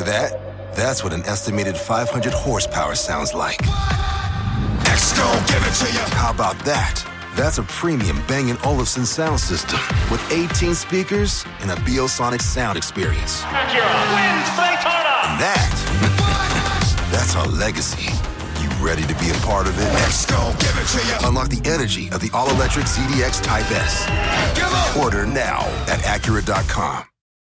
that? That's what an estimated 500 horsepower sounds like. X-Gon, give it to you. How about that? That's a premium Bang & Olufsen sound system with 18 speakers and a Biosonic sound experience. Acura wins Daytona. And that's our legacy. You ready to be a part of it? X-Gon, give it to you. Unlock the energy of the all-electric ZDX Type S. Order now at Acura.com.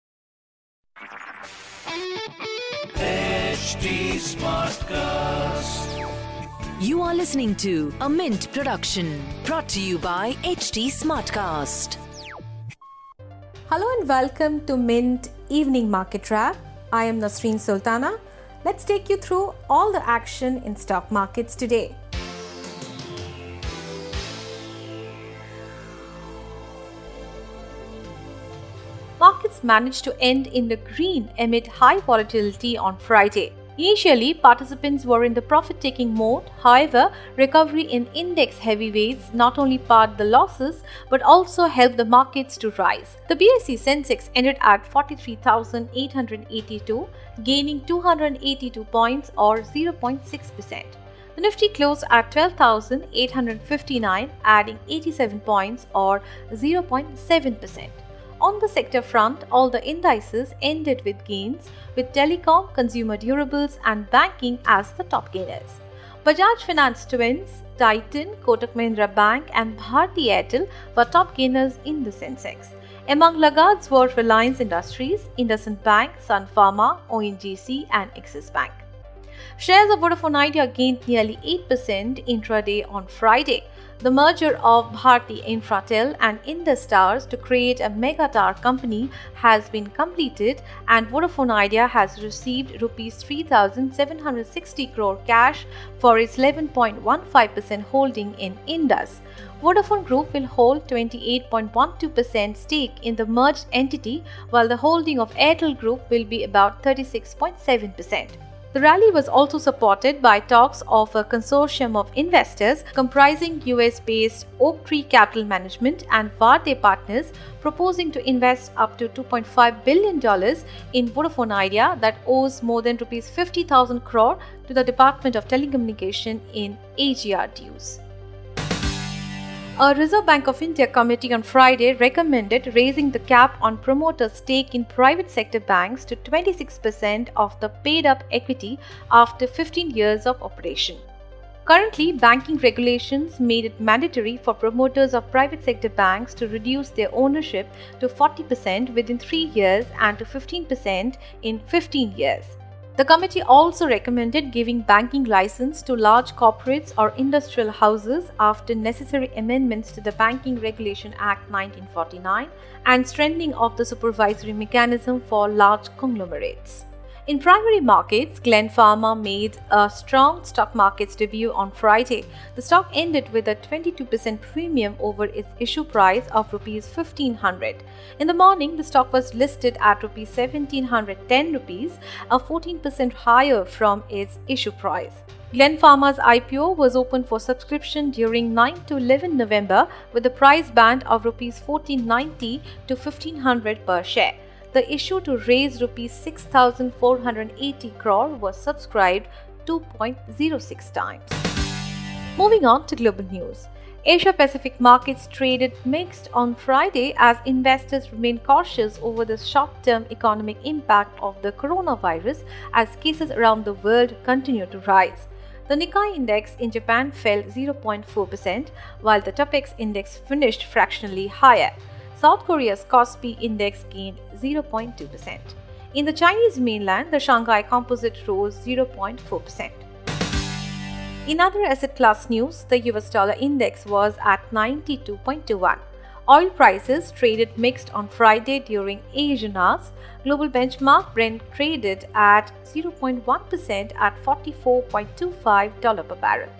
HD Smartcast. You are listening to a Mint production brought to you by HD Smartcast. Hello and welcome to Mint Evening Market Wrap. I am Nasreen Sultana. Let's take you through all the action in stock markets today. Markets managed to end in the green amid high volatility on Friday. Initially, participants were in the profit-taking mode. However, recovery in index heavyweights not only pared the losses but also helped the markets to rise. The BSE Sensex ended at 43,882, gaining 282 points or 0.6%. The Nifty closed at 12,859, adding 87 points or 0.7%. On the sector front, all the indices ended with gains, with telecom, consumer durables and banking as the top gainers. Bajaj Finance Twins, Titan, Kotak Mahindra Bank and Bharti Airtel were top gainers in the Sensex. Among laggards were Reliance Industries, IndusInd Bank, Sun Pharma, ONGC and Axis Bank. Shares of Vodafone Idea gained nearly 8% intraday on Friday. The merger of Bharti Infratel and Indus Towers to create a mega tower company has been completed and Vodafone Idea has received Rs 3,760 crore cash for its 11.15% holding in Indus. Vodafone Group will hold 28.12% stake in the merged entity, while the holding of Airtel Group will be about 36.7%. The rally was also supported by talks of a consortium of investors comprising US-based Oaktree Capital Management and Vardeh Partners proposing to invest up to $2.5 billion in Vodafone Idea that owes more than Rs 50,000 crore to the Department of Telecommunication in AGR dues. A Reserve Bank of India committee on Friday recommended raising the cap on promoters' stake in private sector banks to 26% of the paid-up equity after 15 years of operation. Currently, banking regulations made it mandatory for promoters of private sector banks to reduce their ownership to 40% within 3 years and to 15% in 15 years. The committee also recommended giving banking license to large corporates or industrial houses after necessary amendments to the Banking Regulation Act 1949 and strengthening of the supervisory mechanism for large conglomerates. In primary markets, Glen Pharma made a strong stock markets debut on Friday. The stock ended with a 22% premium over its issue price of Rs 1,500. In the morning, the stock was listed at Rs 1,710, a 14% higher from its issue price. Glen Pharma's IPO was open for subscription during 9 to 11 November with a price band of Rs 1,490 to 1,500 per share. The issue to raise Rs 6,480 crore was subscribed 2.06 times. Moving on to global news. Asia Pacific markets traded mixed on Friday as investors remain cautious over the short-term economic impact of the coronavirus as cases around the world continue to rise. The Nikkei index in Japan fell 0.4%, while the Topix index finished fractionally higher. South Korea's Kospi index gained 0.2%. In the Chinese mainland, the Shanghai Composite rose 0.4%. In other asset class news, the US dollar index was at 92.21. Oil prices traded mixed on Friday during Asian hours. Global benchmark Brent traded at 0.1% at $44.25 per barrel.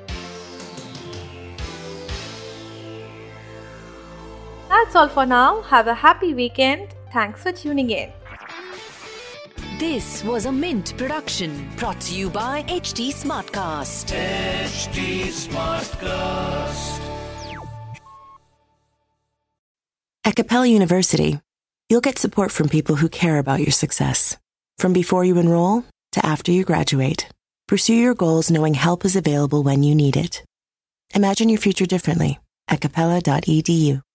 That's all for now. Have a happy weekend. Thanks for tuning in. This was a Mint production brought to you by HD Smartcast. HD Smartcast. At Capella University, you'll get support from people who care about your success. From before you enroll to after you graduate, pursue your goals knowing help is available when you need it. Imagine your future differently at capella.edu.